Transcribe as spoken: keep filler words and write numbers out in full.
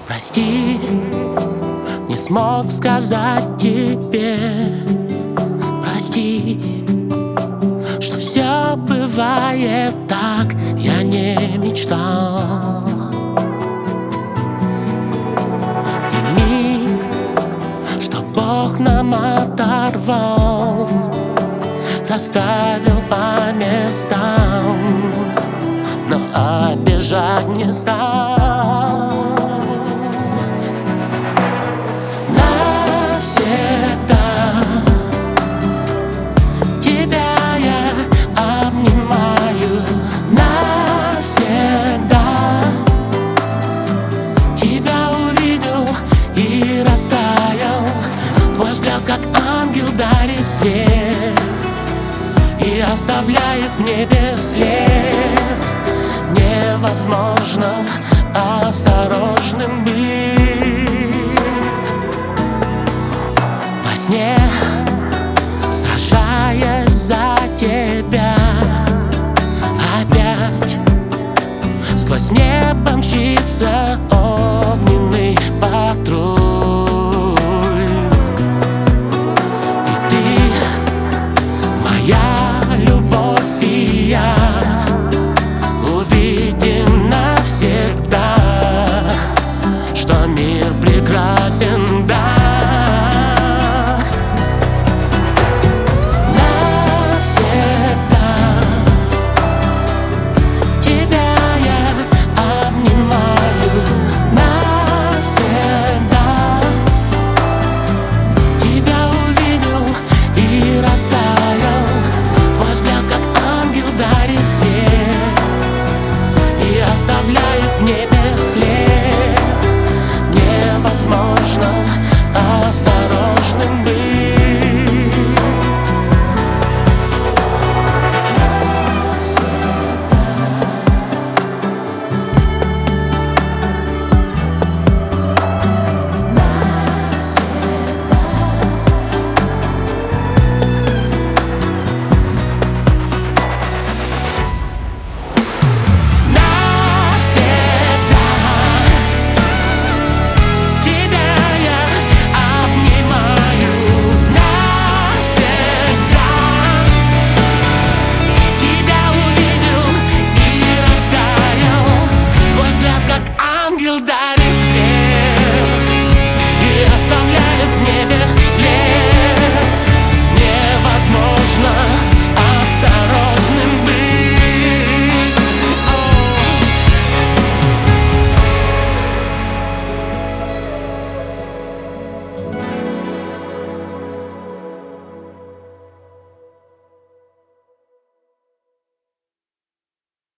Прости, не смог сказать тебе. Прости, что все бывает так, я не мечтал. И миг, что Бог нам оторвал, расставил по местам, но обижать не стал. Навсегда тебя я обнимаю, навсегда тебя увидел и растаял. Твой взгляд, как ангел, дарит свет и оставляет в небе след. Невозможно осторожным быть. Во сне, сражаясь за тебя, опять сквозь небо мчится огненный патруль. И ты моя любовь, и я увидим навсегда, что мир прекрасен.